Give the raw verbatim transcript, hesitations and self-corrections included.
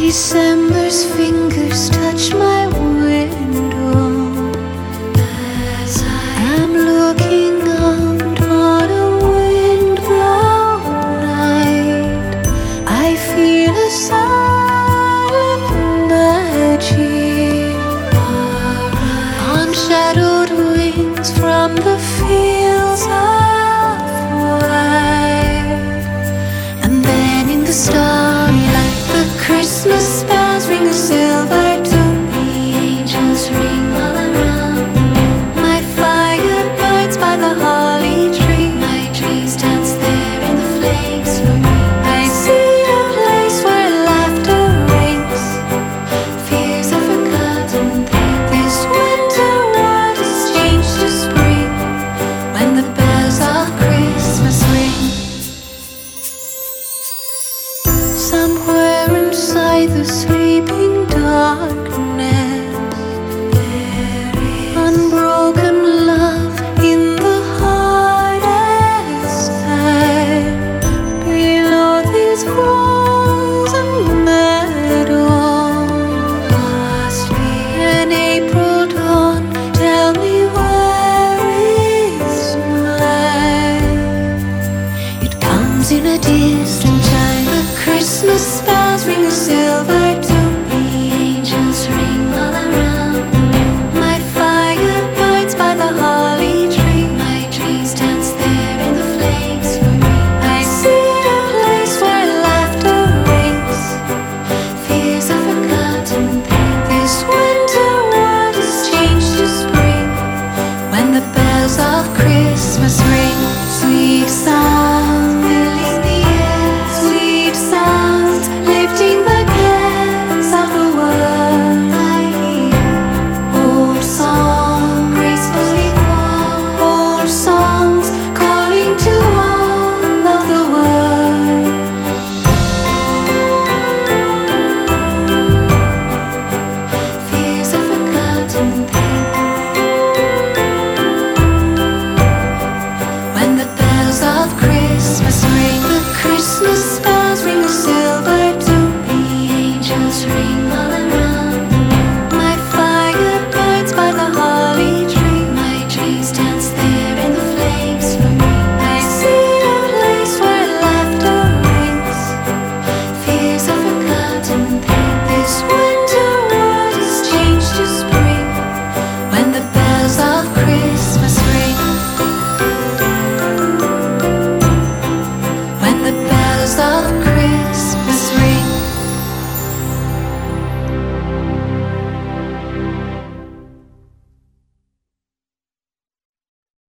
December's fingers touch my window as I'm looking out on a wind-blown night. I feel a silent magic on shadowed wings from the fields of white. And then in the starlight, the Christmas bells ring a silver tune. The angels ring all around. My fire burns by the holly tree. My dream stands there in the flames for me. I see a place where laughter rings. Fears are forgotten. This winter world has changed to spring when the bells of Christmas ring. Somewhere inside the sleeping darkness,